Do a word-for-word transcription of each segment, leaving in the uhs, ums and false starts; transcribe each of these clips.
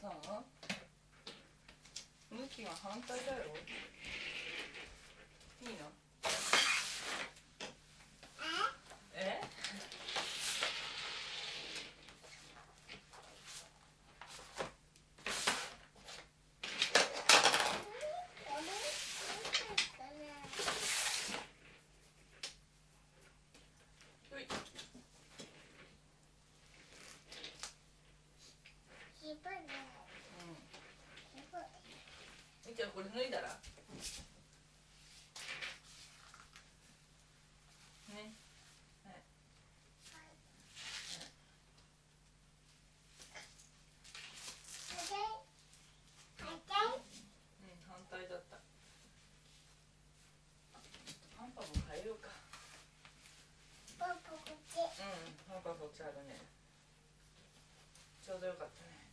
さん向きが反対だよ。いいの？え？うん。じゃあこれ脱いだら？ね。はい。うん、反対だった。パンパも変えようか。パパこっち。うん、パパこっちあるね。ちょうどよかったね。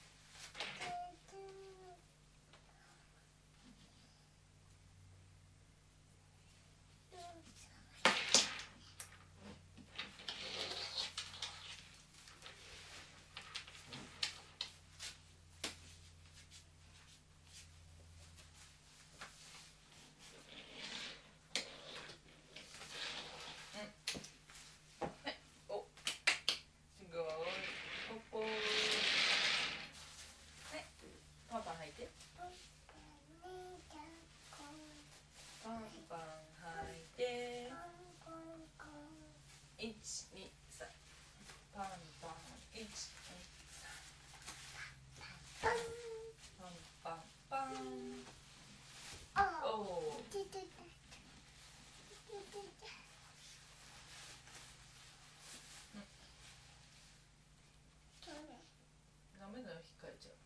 ダメだよ、引っかいちゃう。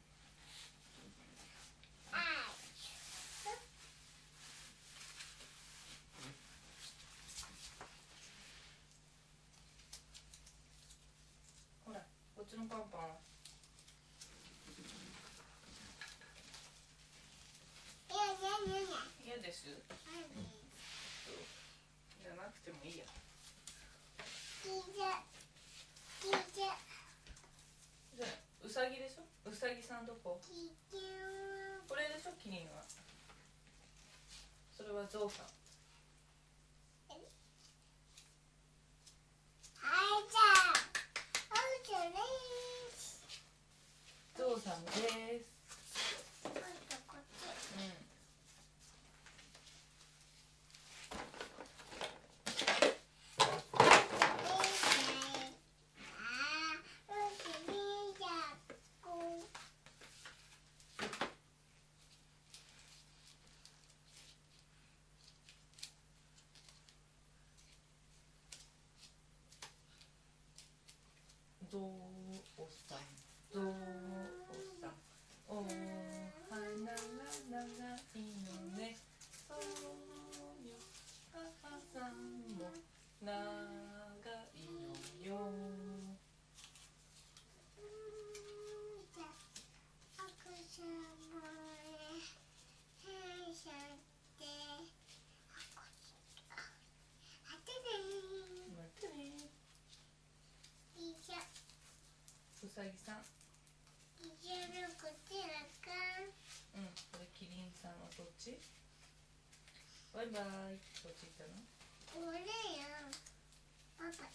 ほら、こっちのパンパンは。嫌です。じゃなくてもいいや。じゃあうさぎでしょ。うさぎさんどこ？これでしょ、キリンは。それはゾウさん。ゾウさんです。ゾウさん、ゾウさん、お花が長いのね。そうよ、母さんも長いのよ。うさぎさん。うん、これキリンさんはこっち。バイバイ。どっち行ったの？俺よ、パパ。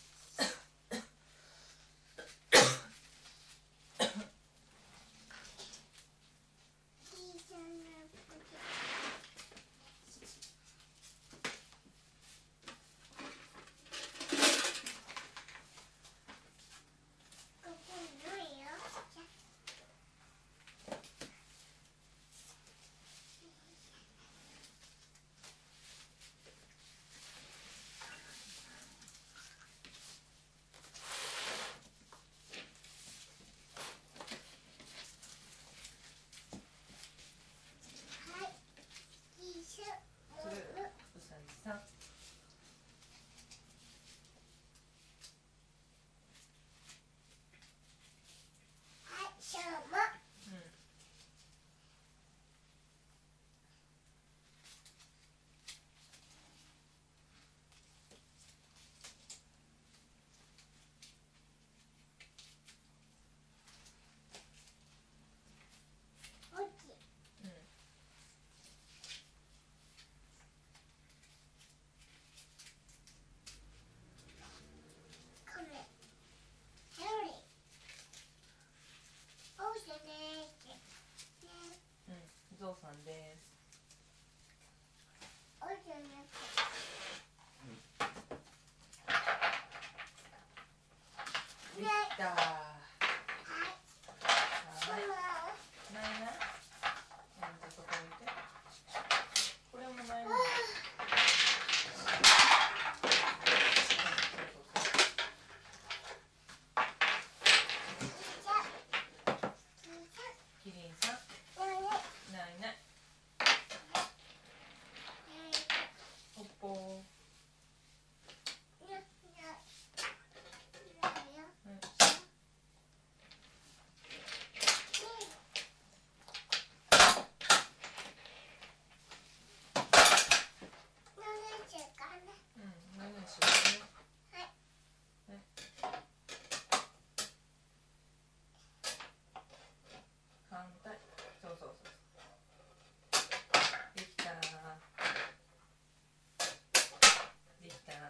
た。はい。ないない。うん、じゃあそこ置いて。これもないない。キリンさん。ないない。ポッポー。反対。そうそうそう。できた。できた。できた。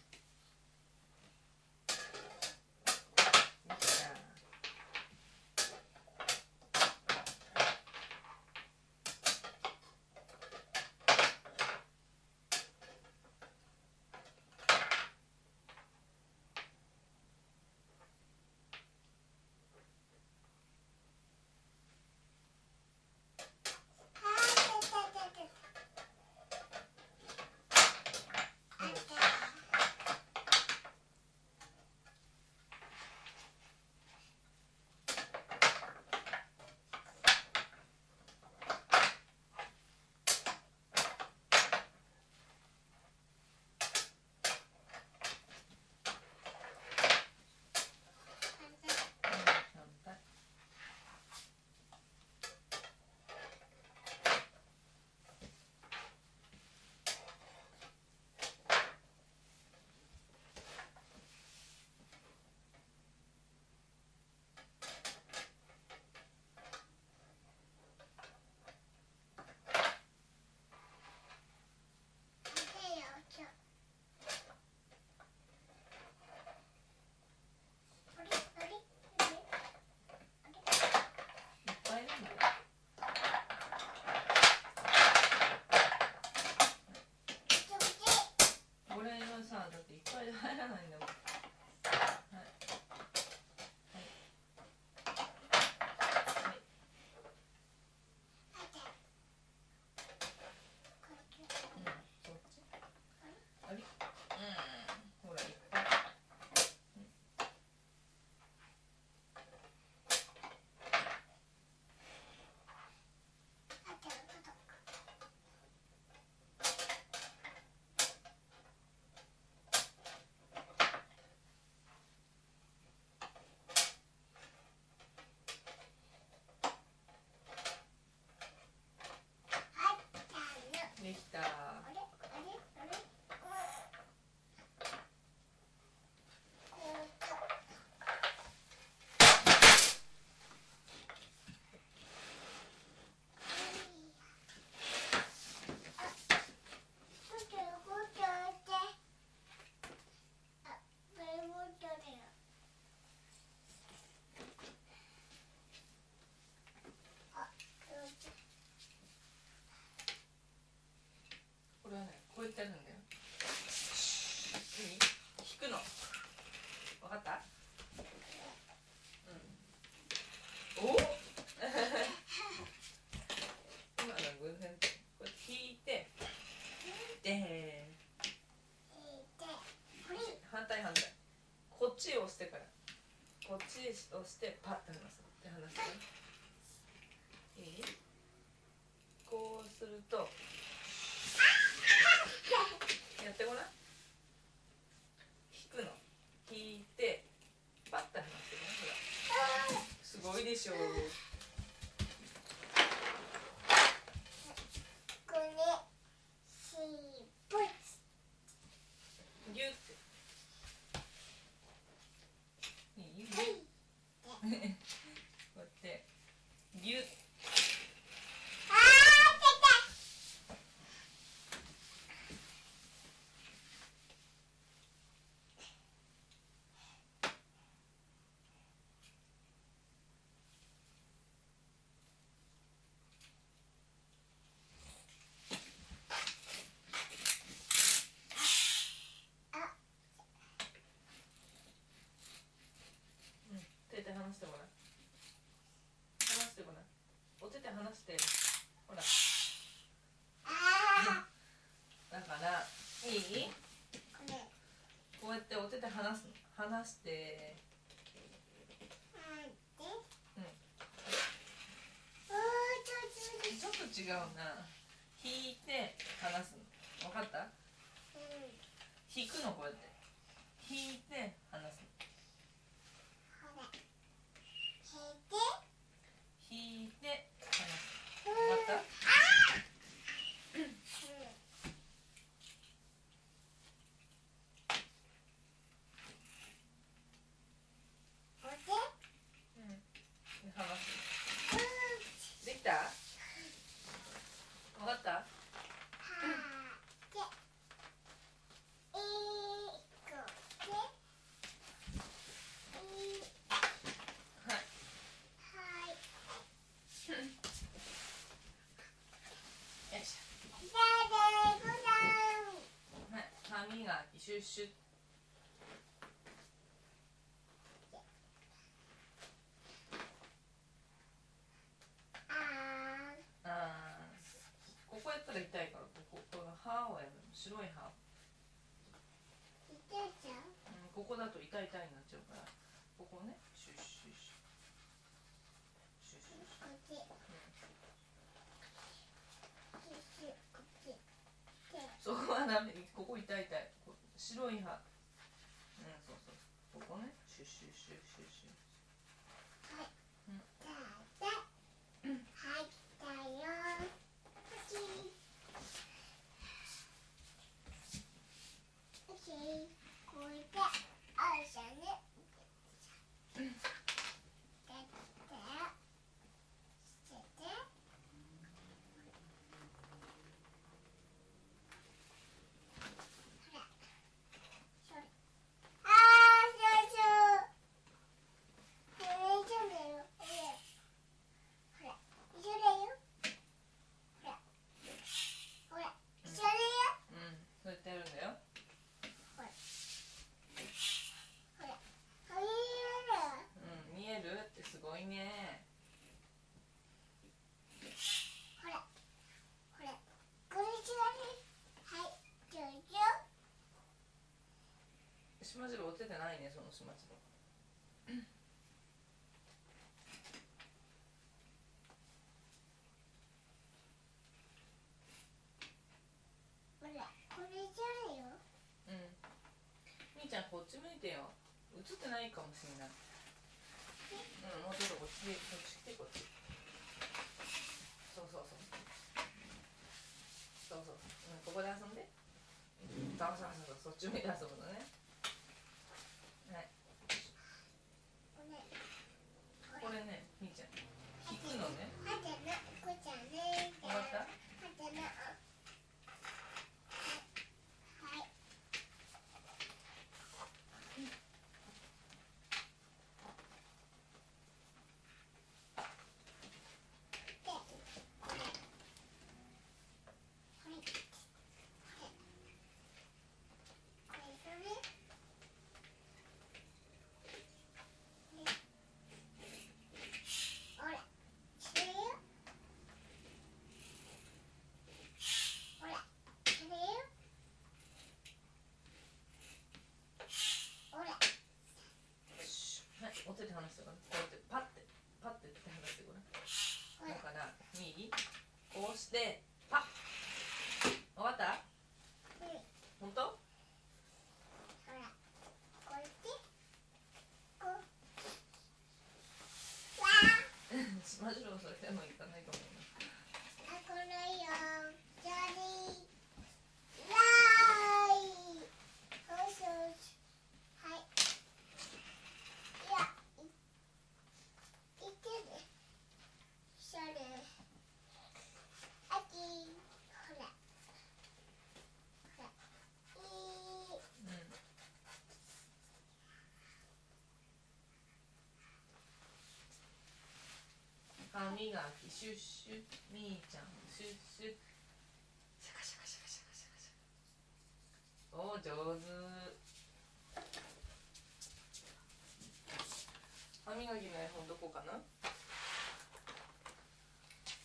これはさ、だっていっぱいで入らないんだもん。できた。これはね、こうやってやるんだよ。いい？引くの。わかった？うん。お？今の偶然、これ引いて、でーん。反対反対。こっちを押してから。こっち押してパッて離す。で離す。いい？こうすると。やってごらん。引くの。引いてパッと離してね。ほら。すごいでしょう。これしぼち。ギュッて。いい？こうやってギュッ。 手離して。ほらだからいい？こうやってお手手離す離してうんちょっと違うな。引いて離すの分かった？引くのこうやって引いて離すの引いて離すの分かった？離す。できた？分かった？歯磨きシュッシュッ。あーここやったら痛いからこここの歯をやるの白い歯、うん、ここだと痛い痛いになっちゃうからここをねシュッシュッシュシュッシュッシュッ、うん、そこはダメ。ここ痛い痛い白い歯、うん、そうそうここねシュッシュッシュッシュッシュッ。しまじろう落ちてないね、そのしまじろう。 ほら、これじゃないよ。 うん。みーちゃんこっち向いてよ。映ってないかもしれない。うん、もうちょっとこっちで、こっち来てこっち。そうそうそう。そうそう。うん、ここで遊んで。そうそうそうそう、そっち向いて遊ぶのね。はい。これね、みーちゃん。引くのね。 はてな、こちゃんね。 わかった？ はてな。 お手で離してごらん。こうやってパッてパッて手離してごらん。だから右こうしてパッ。わかった？本当？ ほら、こうやってこう。わあ。 しまじろうそれでもいかないかもね。 あ、このよ。じゃり。わーい。よしよし。はい。いや、い、いける。それ。あき。ほら。ほら。いい。 うん。歯磨きシュッシュッ。みーちゃんシュッシュッ。シャカシャカシャカシャカシャカシャカ。おー、上手。歯磨きの絵本どこかな？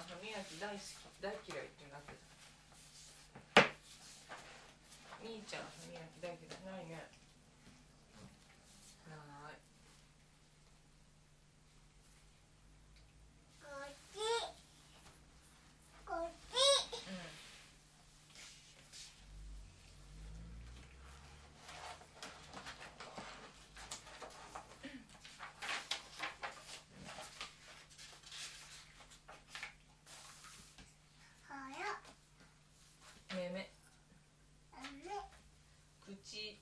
ん歯磨き大好き大嫌いってなってた。みーちゃん歯磨き大嫌いないね。ない。 こっちこっち。 うん。目目口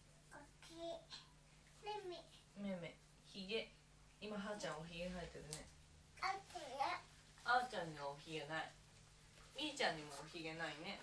目目ひげ。今はーちゃんおひげ生えてるね。あーちゃんにはおひげない。みーちゃんにもおひげないね。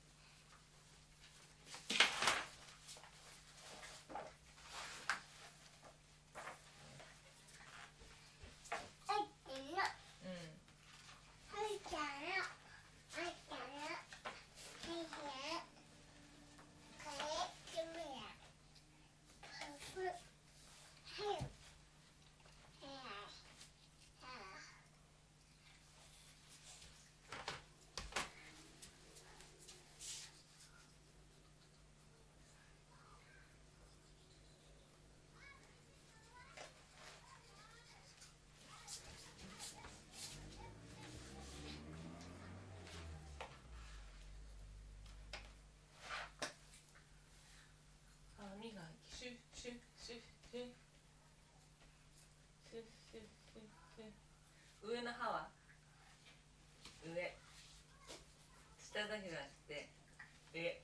歯磨きシュッシュッシュッシュッシュッシュッシュッシュッ。上の歯は上。下だけじゃなくて上。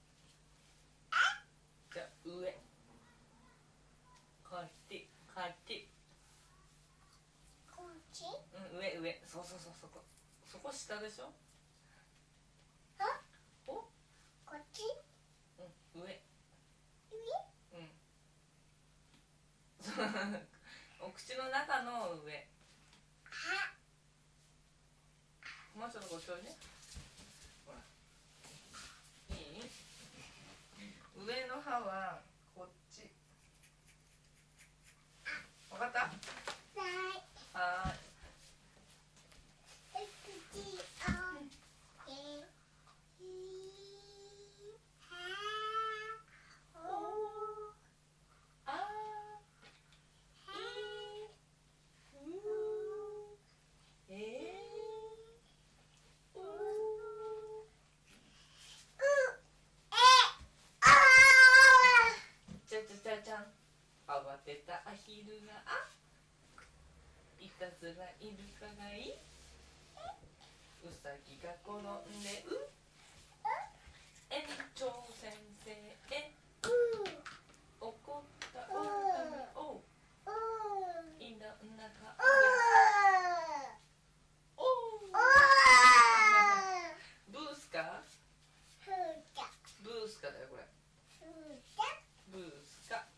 じゃあ上。こっちこっち。うん、上上。そうそうそう、そこそこ下でしょ。おこっち。 うん、上。うん。お口の中の上。もうちょっとこっちおいで。ほら。いい？上の歯はこっち。わかった？はーい。じゃん。慌てたアヒルがあいたずらイルカがい、ウサギが転んでう、園長先生へ怒った狼をいろんな顔でおブースカブースカだよこれ。ブースカ。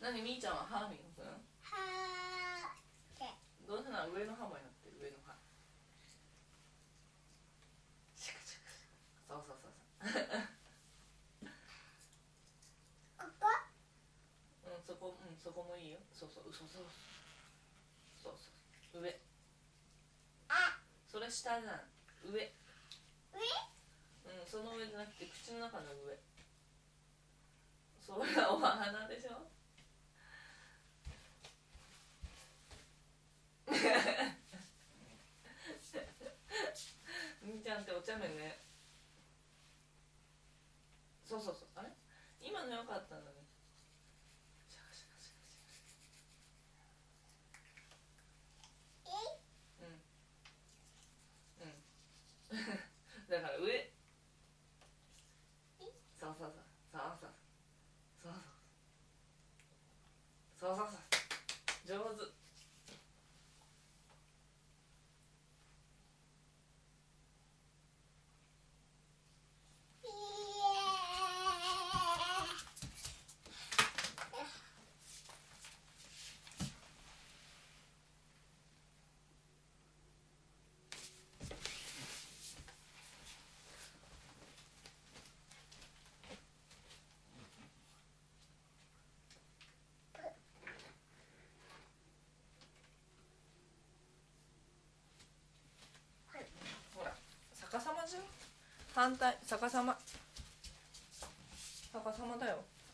何みーちゃんは歯磨くの？ はーでどうせなら上の歯もやってる、上の歯。シャカシャカ。そうそうそうそうここうん、そこ、うん、そこもいいよ。そうそう、そうそうそうそう、上。 あそれ下じゃん。上。 上うん、その上じゃなくて口の中の上。それはお花でしょみーちゃんってお茶目ね。そうそうそう、あれ今のよかったのに。シャカシャカシャカシャカ。うんうんだから上。そうそうそうそうそうそうそうそうそうそう上手。ほら逆さまじゃん。反対逆さま逆さまだよ。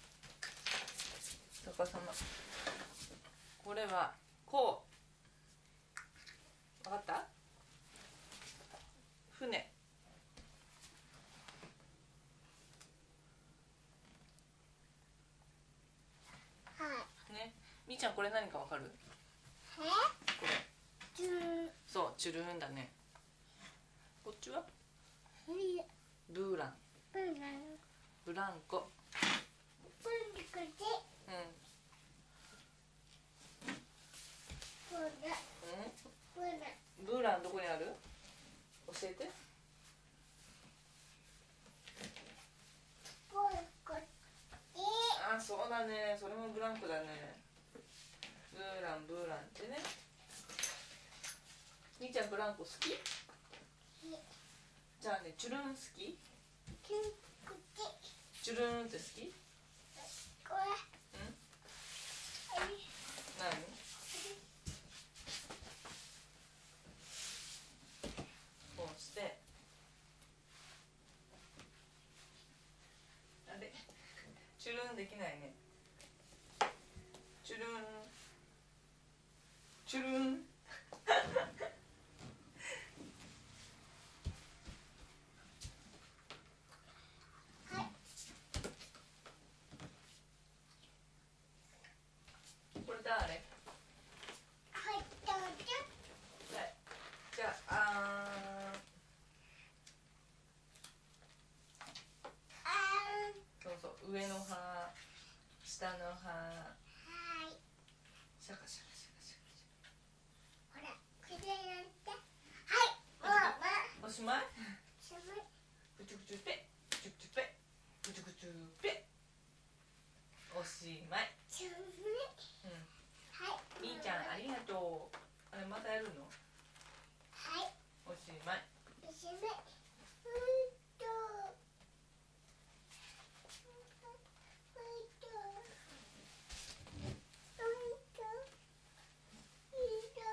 逆さま。これはこう分かった？船。 はいね、みーちゃんこれ何かわかる？ えこれチューそうチュルーンだね。こっちはブブーランランブランコ。 ブリコチうんブラうんブラブーランどこにある？教えて。 ブリコチあ、そうだね、それもブランコだね。ブーランブーランってね。みーちゃんブランコ好き？じゃあね、チュルーン好き？ チュコチチュルーンって好き？ これうんあれ何？こうしてあれチュルーンできないね。チュルーンチュルーンはいこれ誰？ はいどうぞはいじゃあ、ああーーそうそう上の歯下の歯はいシャカシャカシャカシャほらこれやってはいもうもうカ。おしまい？ しゃべプチュプチュペプチュプチュペプチュプチュペ。おしまい。 しゃべうん。 はいみーちゃんありがとう。あれまたやるの？ はいおしまい。 しゃべうんとうんとうんとうんと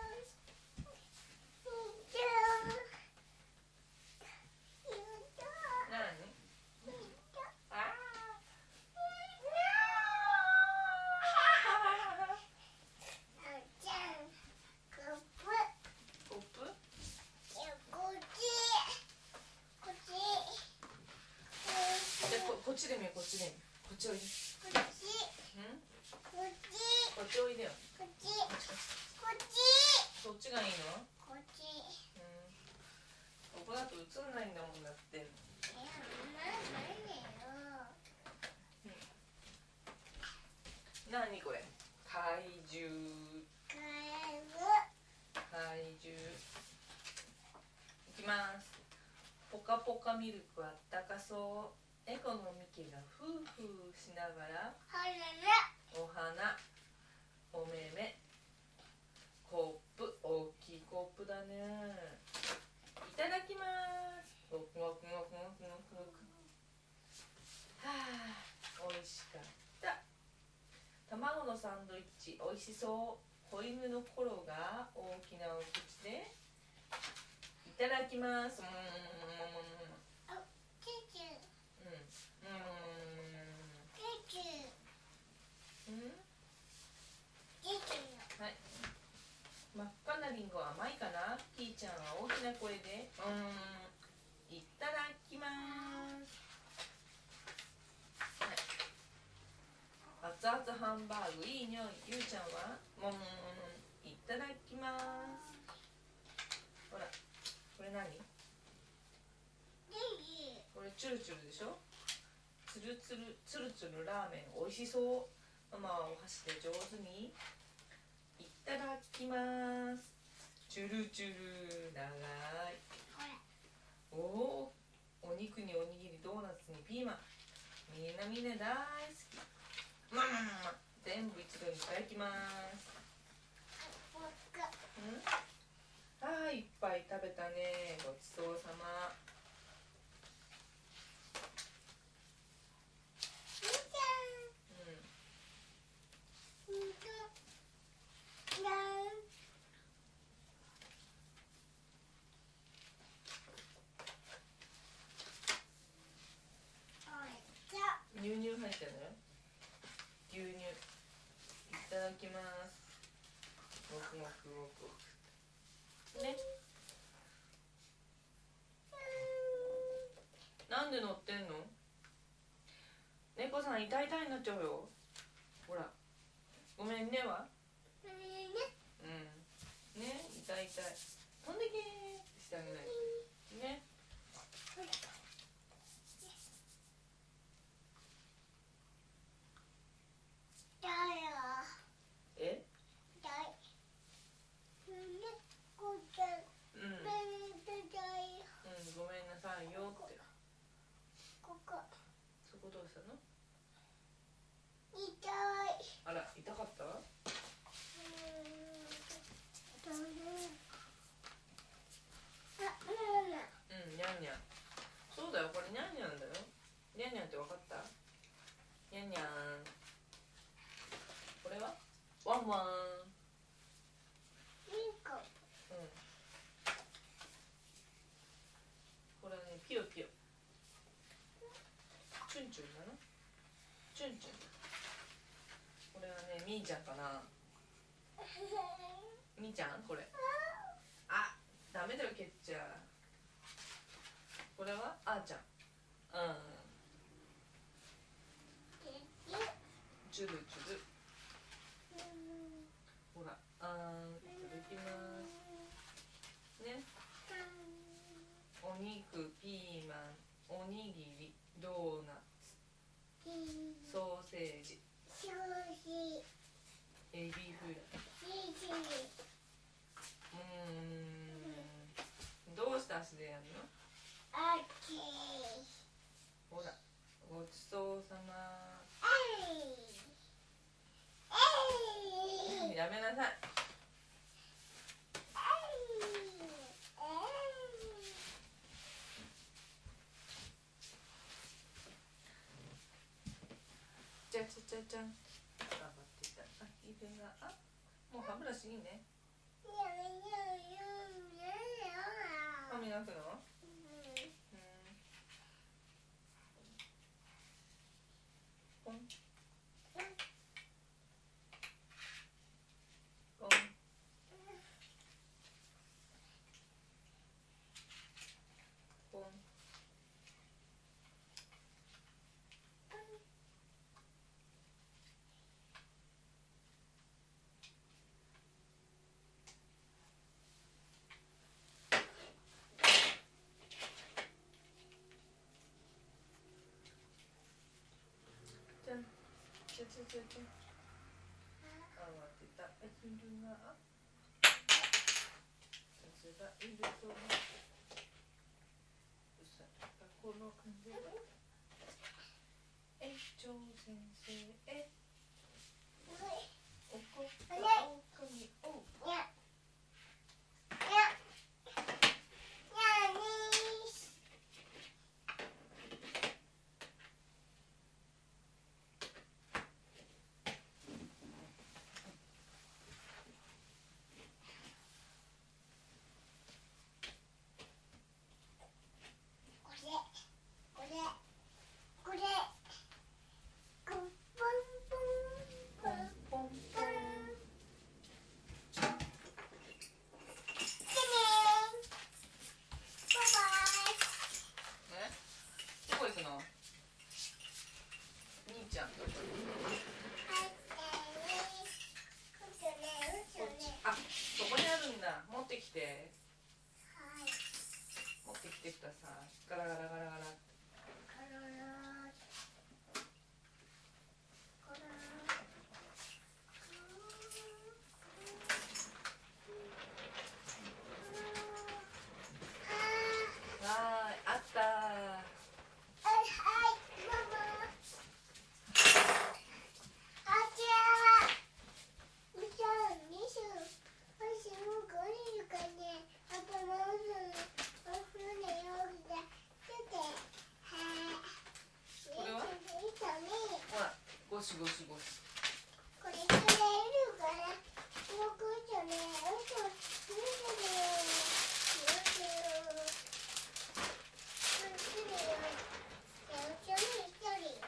なに？あーコップ？でここっちで見ようこっちで見ようこっちおいで。うんこっちおいでよ。そっちがいいの？うんここだと映んないんだもんだって。なにこれ？怪獣怪獣いきます。ポカポカミルクあったかそう。エコのミキがフーフーしながらお花お目目、コップ、大きいコップだね。いただきます。ごくごくごくごくごくごく。はあ、おいしかった。卵のサンドイッチ、おいしそう。子犬のコロが大きなお口でいただきます。うん、 あ、チュチュ。 うん、 チュチュ。 うん、うん。 チュチュ。 はい。真っ赤なリンゴは甘いかな。キーちゃんは大きな声で、うん、いただきます。はい。熱々ハンバーグ、いい匂い。ゆうちゃんは、うん、いただきます。ほら、これ何？これチュルチュルでしょ。つるつるつるつるラーメン、おいしそう。ママはお箸で上手にいただきます。チュルチュル長い。おお、お肉におにぎり、ドーナツにピーマン、みんなみんな大好き。まあまあまあ、全部一度にいただきます。うん、あー、いっぱい食べたね。ごちそうさま。牛乳入ってるのよ。牛乳いただきます。ごくごくごくね。なんで乗ってんの？猫さん痛い痛いになっちゃうよ。ほら、ごめんねはうんね、痛い痛い。飛んでけーってしてあげないとね。え？うん、うん、ごめんなさいよって。 ここそこどうしたの？ 痛い。 あら、痛かった？うん、にゃんにゃん。そうだよ、これにゃんにゃんだよ。にゃんにゃんってわかった？にゃんにゃん。これはワンワン。うん。これはね、ピヨピヨ。チュンチュンだな。チュンチュン。これはね、みーちゃんかな。みーちゃんこれ。あ、ダメだよ、蹴っちゃ。これはあーちゃん。うん。チュルチュル。ほら、あー、いただきます。ね。お肉、ピーマン、おにぎり、ドーナツ、ソーセージ、エビフライ。うーん、どうした足でやるの？ほら、ごちそうさま。やめなさい。じゃじゃじゃじゃん。頑張ってきた。あ、いい点が。あ、もう歯ブラシいいね。歯磨くの？うん。ポン。ポン。ポン。じゃん。じゃじゃじゃじゃん。慌てたエスルが。さすがいるとね。うさぎが転んでる。園長先生へ。怒ったて。 はい。 持ってきてください。ガラガラガラガラ。 カララカラはーい、あったー。 はいはいママ。あちゃー。みちゃん、みしゅ。私もうゴリルかね。あともうすぐお風呂でよくて。ちょっと。はい。 これは？ いいとね。 ほら、ゴシゴシゴシ。 これくれるからよくじゃねよく見てるよよくよくするよよく見てるよ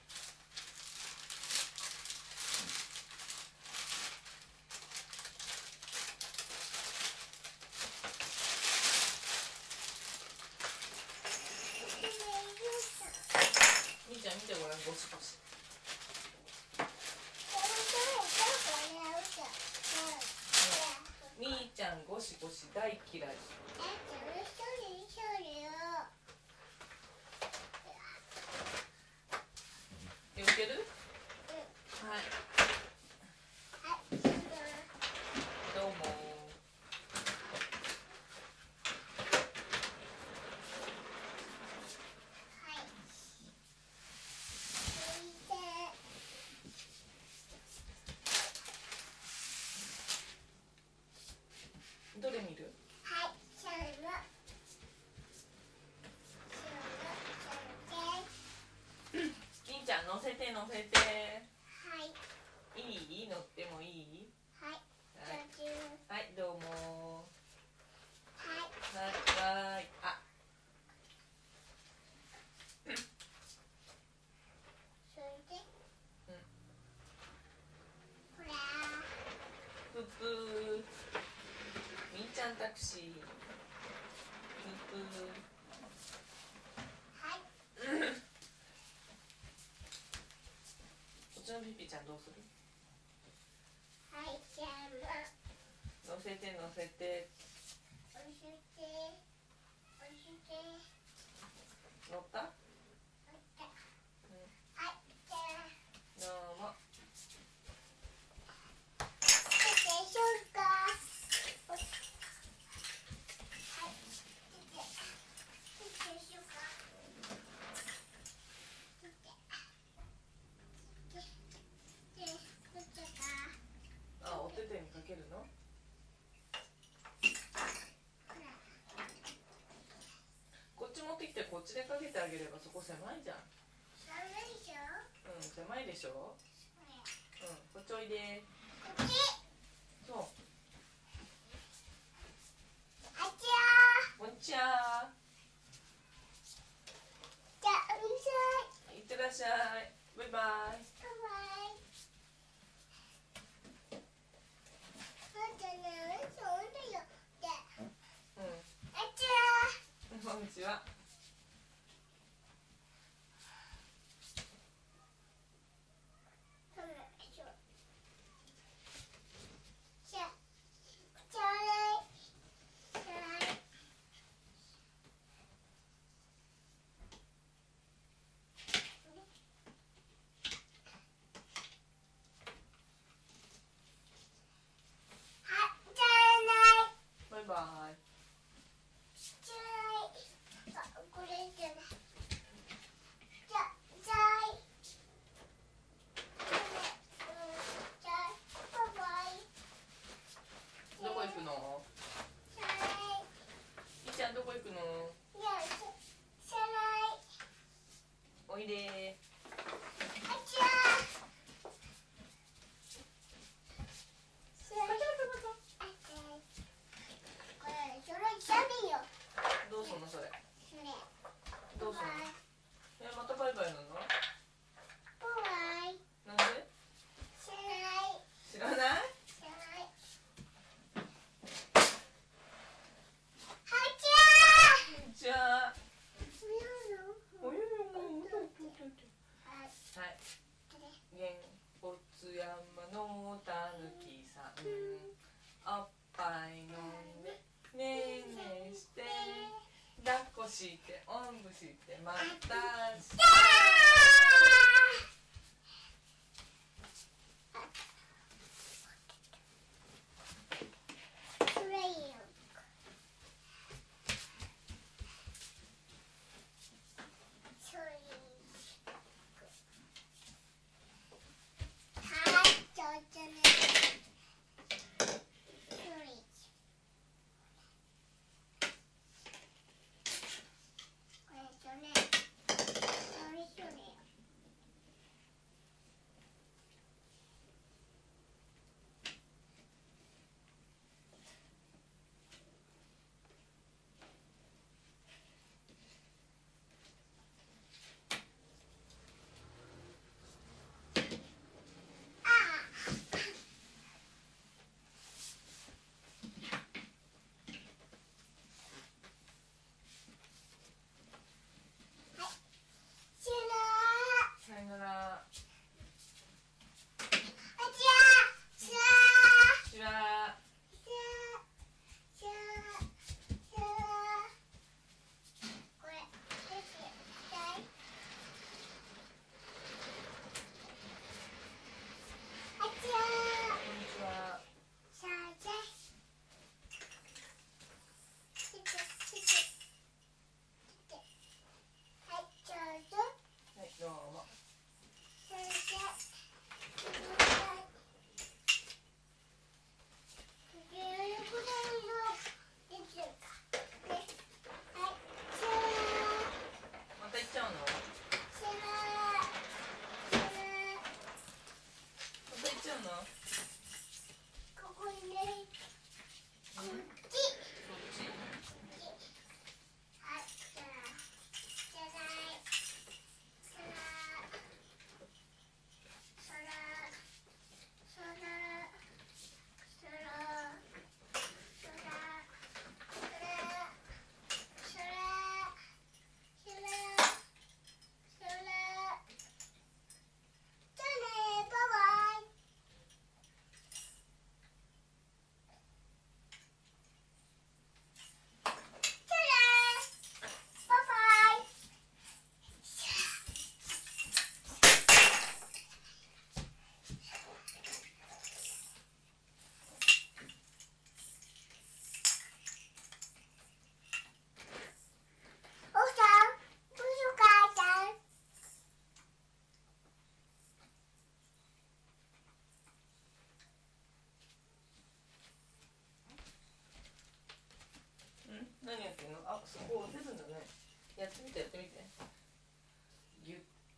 みーちゃん見てごらん、ゴシゴシ。みーちゃんゴシゴシ大嫌い。いける？はい。どうも。どれ見る？ はい、シャルシャルりんちゃん乗せて乗せて。 はい。 いい？乗ってもいい？ はい。 はい、どうも。 はい。 はい、はい。あ。 それで。 うん。 ほら。 ぷぷー。みーちゃんタクシー。ぷぷー。 はい。 こっちのピピちゃんどうする？ はい、じゃあ乗せて乗せて。 押して押して乗った？ 押した。はい、じゃあどうも。 でしょうか。はい、でしょうか。 あ、お手手にかけるの？こっち持ってきてこっちでかけてあげればそこ狭いじゃん。 寒いでしょ？ うん、狭いでしょ？うん、こっちおいで。 こっち。 そう。 あちゃー。 こんにちは。 じゃあ、うるさい。 いってらっしゃい。バイバイ。 バイバイ。なんかね、そうだよって。 うん。 あちゃー。 こんにちは。 しておんぶしてまたしさよなら。しら何やってんの？あ、そこ押せるんだね。やってみてやってみて。ギュッ。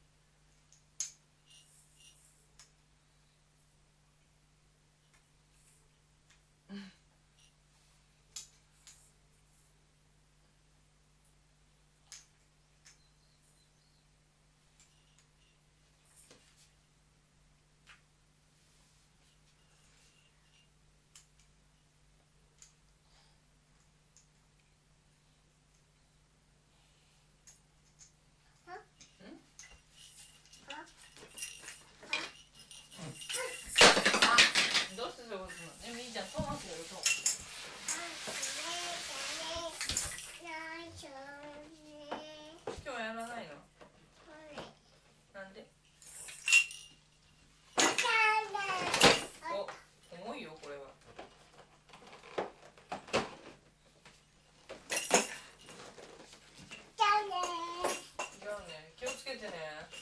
どうしてそういうことするの？え、みーちゃん、トーマスやると。今日やらないの？なんで？お、重いよこれは。じゃあね、気をつけてね。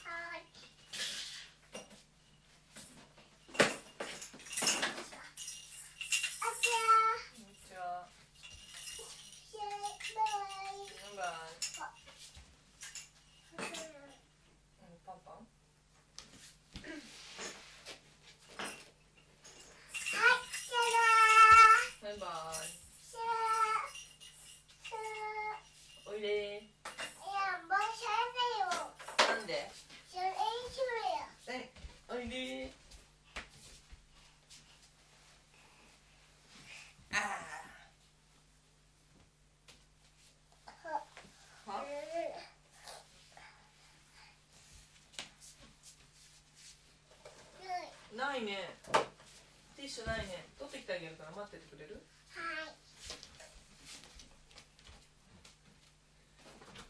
ないね。ティッシュないね。取ってきてあげるから待っててくれる？ はい。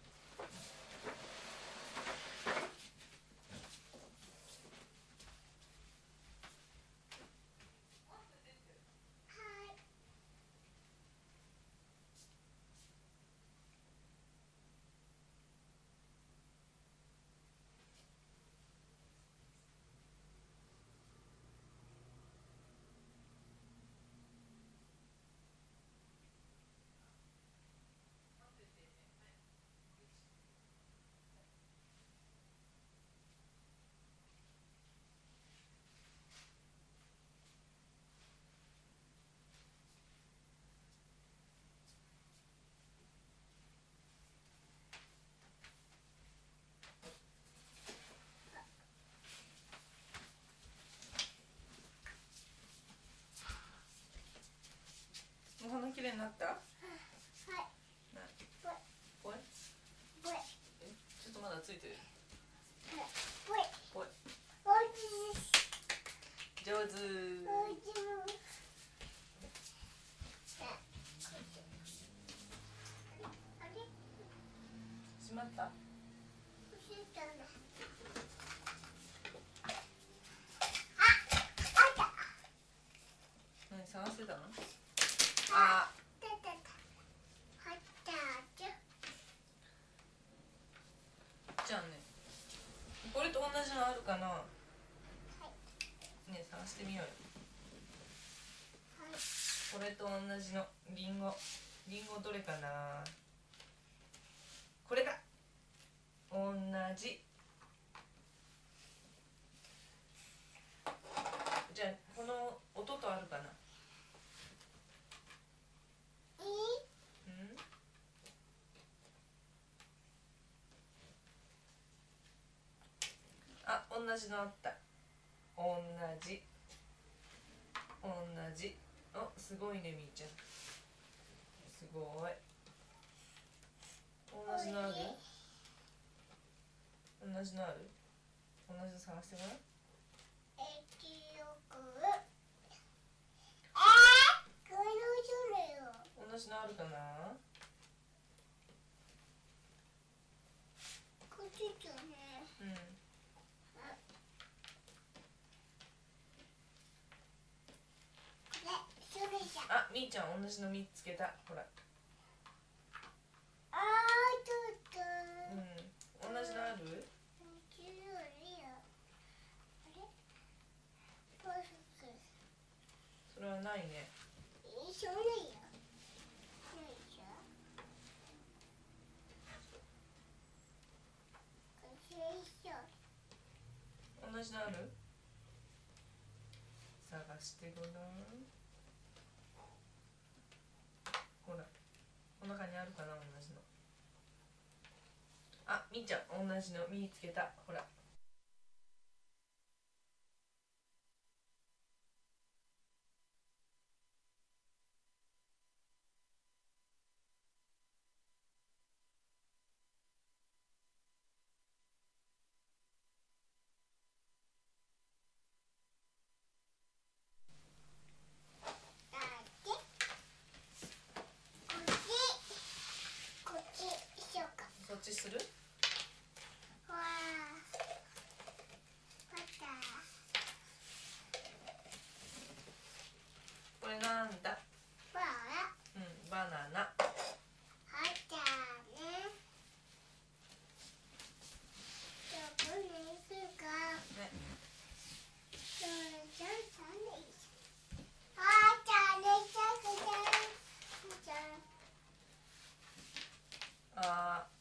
なった？ はい。 なぽい。 ぽい？ ぽい。 え、ちょっとまだついてる。 ぽい。 ぽい。 ぽい。 上手。しまった？何探してたの？あ。じゃあね、これと同じのあるかな？ね、探してみようよ。これと同じのリンゴ、リンゴどれかな？これだ。同じ。じゃあこの音とあるかな？うん？あ、同じのあった。同じ。同じ。お、すごいね、みーちゃん。すごい。同じのある？同じのある？同じの探してごらん。同じのあるかな？うん。あ、みーちゃん同じの見つけた。ほら。うん。同じのある？それはないね。同じのある？探してごらん。ほら、この中にあるかな、同じの。あ、みーちゃん同じの見つけた。ほら。そっちする？これなんだ？うん、バナナ。ね。あ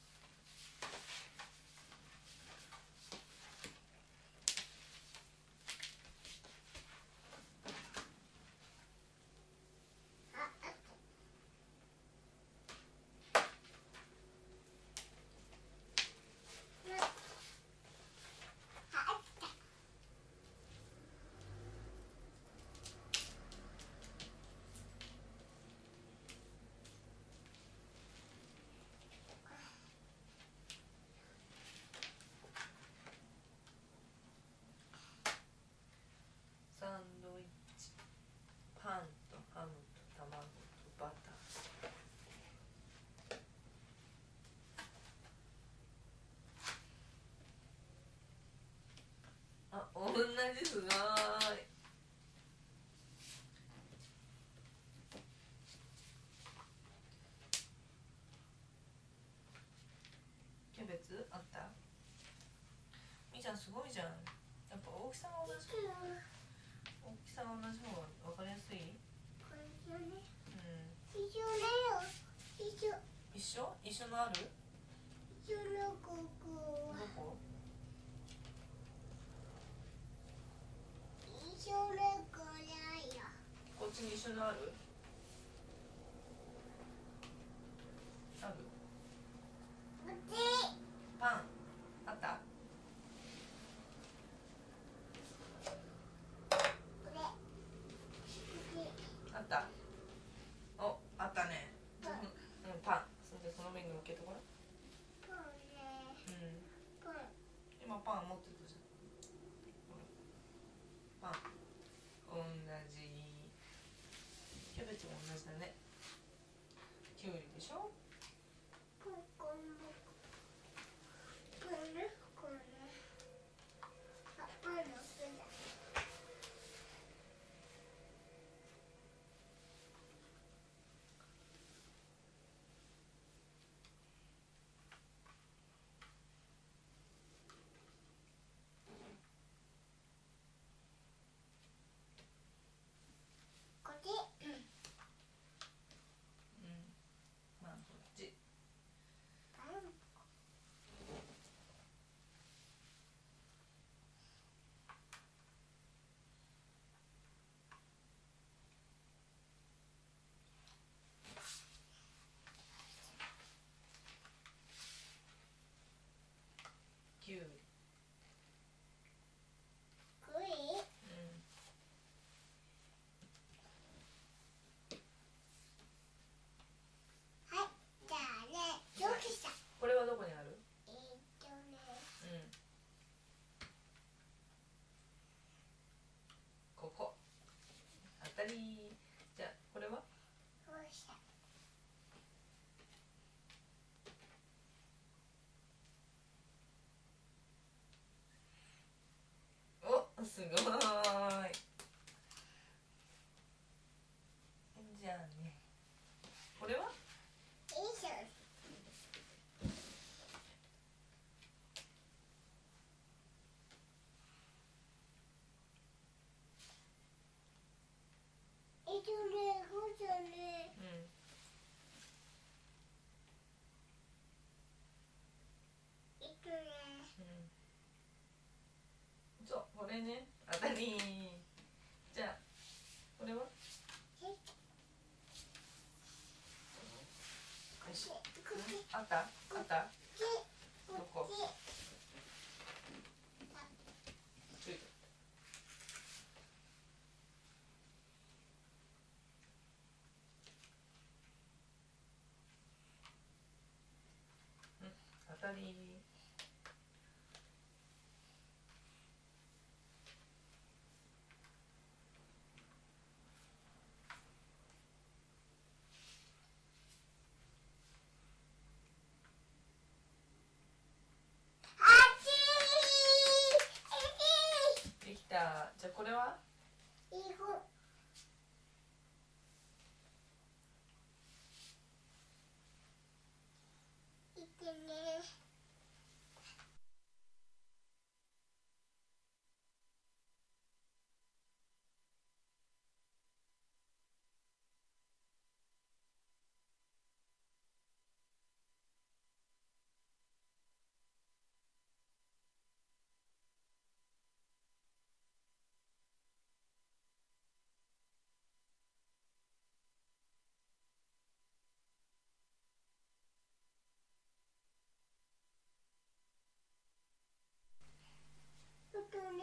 サンドイッチ、パンとハムと卵とバター。あ、同じ。すごい。キャベツあった？みーちゃんすごいじゃん。やっぱ大きさが同じ。大きさが同じ方が分かりやすい？うん。一緒？一緒のある？どこ？こっちに一緒のある？ある？パンあった？あった？お、あったね。 パン持ってたじゃん。パン同じ。キャベツも同じだね。きゅうりでしょ。 ここもこれこれパパの好きだ。こっち。 うん。まあこっち。きゅうり。 くい。 うん。 はい、じゃあね、上手した。 これはどこにある？ えーっとね、 うん。ここ。当たり。じゃあこれは？ こうした。 お、すごーい。じゃあね。これは？ いいじゃん。えっとね、こうだね。 うん。 えっとね。 うん。そう、これね。当たり。じゃあこれは？よし。 こっち。 あった？あった？どこ？ こっち。 ついた。うん、当たり。 あっちー。 できた。じゃあこれは？ いい子。いってね。えっとね。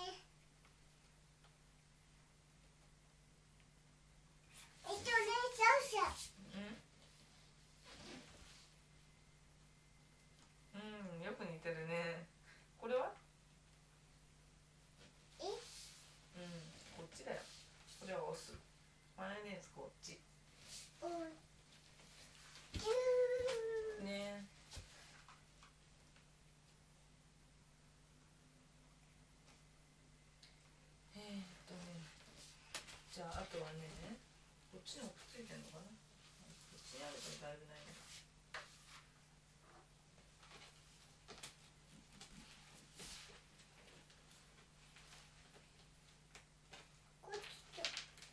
えっとね、そうそう。 うん。うん、よく似てるね。これは？ え？ うん、こっちだよ。これはお酢。マヨネーズこっち。 うん。キュー。 ね。えーっとね。じゃああとはね、こっちにもくっついてんのかな。こっちにあるとだいぶないね。 こっちと。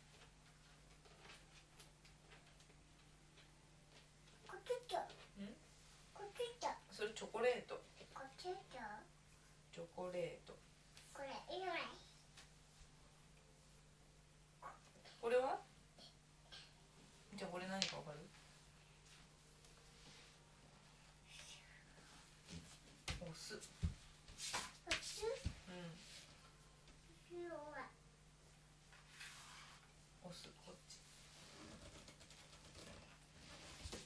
こっちと。 うん？ こっちと。 それチョコレート。 こっちと。 チョコレート。 これ、いらない。 これは？じゃあこれ何かわかる？お酢。 こっち。 うん。 塩は。 お酢こっち。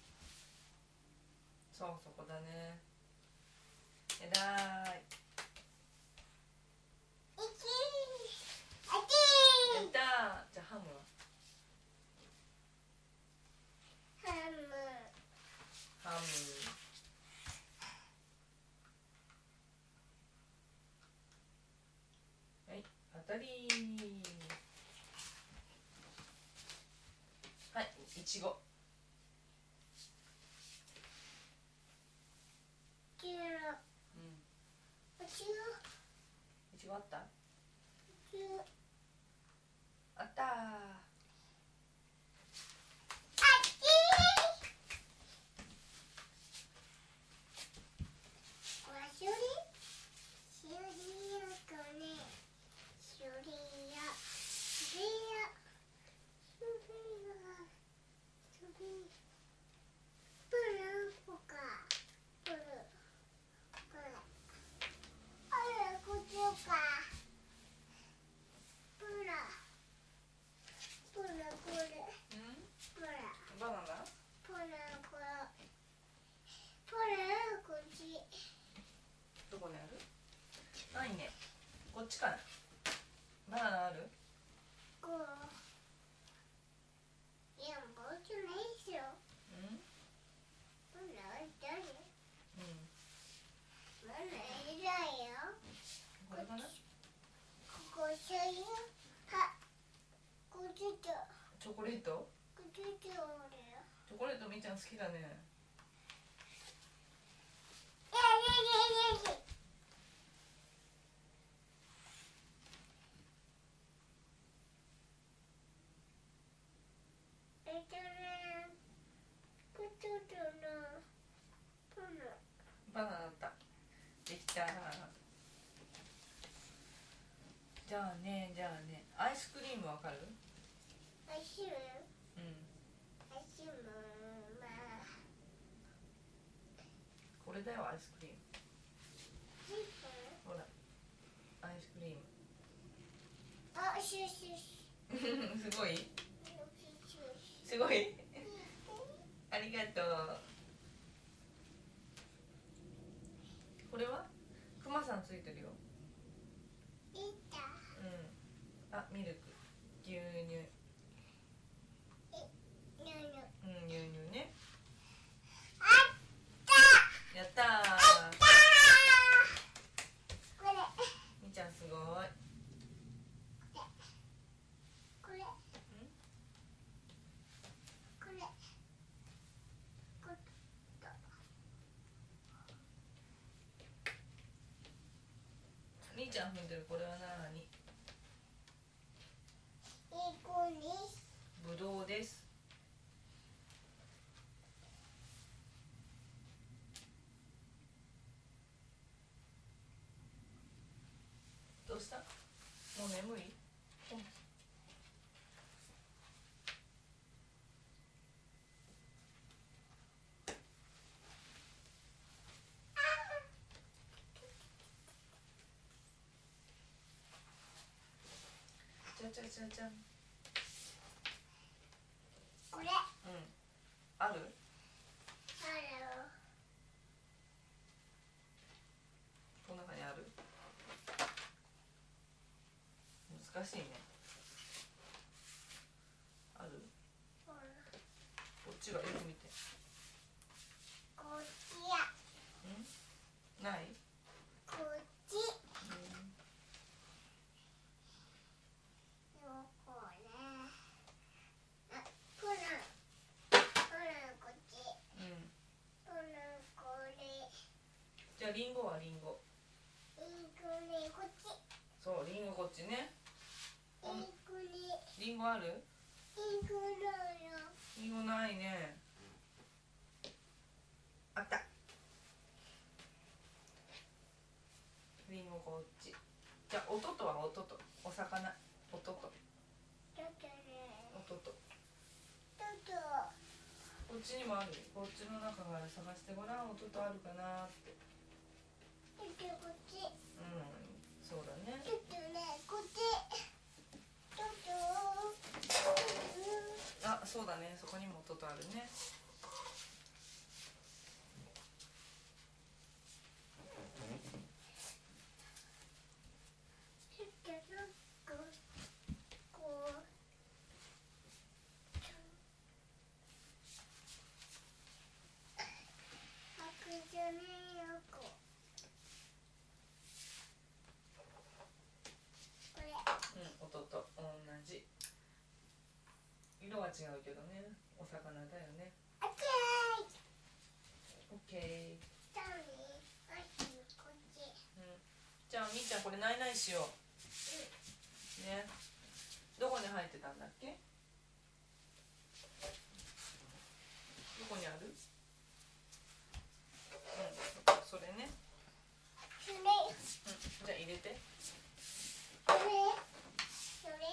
そう、そこだね。えらーい。 ないね。こっちかな。バナナある？ こう。いや、もうちょいないですよ。 うん。 バナナ誰？ うん。 バナナいないよ。 これかな。 ここしょうゆ。は。こっちと。 チョコレート。 こっちと俺よ。 チョコレートみーちゃん好きだね。 いやいやいやいやいや。えっとね。こっちとな。バナナ。 バナナだった。できた。じゃあね、じゃあね、アイスクリームわかる？ アイスクリーム？ うん。 アイスクリーム、まあ。 これだよ、アイスクリーム。ほら、アイスクリーム。 あ、シュシュシすごい？ ュ。 すごい？ありがとう。これは？クマさんついてるよ。 いた。 うん。あ、ミルク。牛乳。 にゅにゅ。 うん、牛乳ね。 あったやったー。 あったこれ。 みーちゃんすごい。 これ。これ。こっと。 みーちゃん踏んでるこれはなに？ いい子に。 ぶどうです。どうした？もう眠い？じゃじゃじゃじゃん。 これ。 うん。ある？ ある。 この中にある？難しいね。ある？ ほら。 こっちがよく見て。 こっちや。 うん？ない？ こっち。 うん。 よこれ。あ、ほら。ほら、こっち。 うん。 ほら、これ。 じゃあリンゴはリンゴ。 いい子ね、こっち。 そう、リンゴこっちね。 いい子ね。 リンゴある？ いい子だよ。 リンゴないね。あった。リンゴこっち。じゃあ、おととはおとと。お魚。おとと。 ちょっとね。 おとと。 ちょっと。 こっちにもある。こっちの中から探してごらん。おととあるかなって。 ちょっとこっち。 うん、そうだね。 ちょっとね、こっち。ちょっと。 あ、そうだね。そこにもおととあるね。 ちょっとなんかこう。白じゃねえよ、こう。これ。 うん、おとと同じ。色は違うけどね。お魚だよね。 オッケー。 オッケー。 じゃあね、あっちこっち。 うん。じゃあみーちゃんこれないないしよう。ね。どこに入ってたんだっけ？どこにある？うん、それね。 それ。 うん、じゃあ入れて。 それ。それ。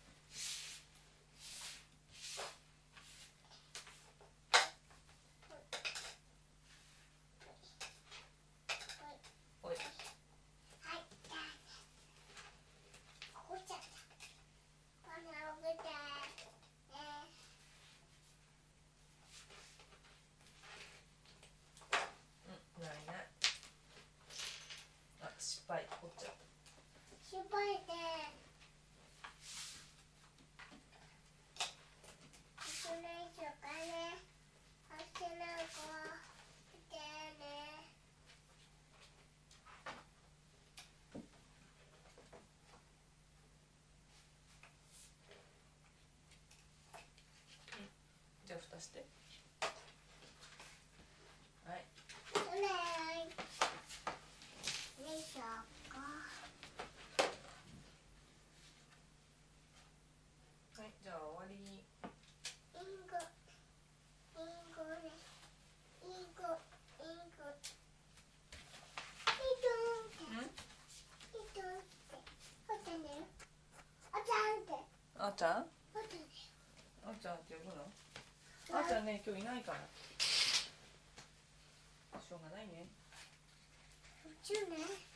おい。 はい。ここちゃった。バナナ食べて。ね。 出して。はい。 それ。よいしょか。 はい、じゃあ終わり。 インゴ。インゴね。インゴ。インゴ。インゴ。 ん？ インゴって。おちゃんだよ。おちゃんって。 あーちゃん？ おちゃんだよ。 あーちゃんって呼ぶの？あーちゃんね、今日いないから。しょうがないね。 おちゃんね。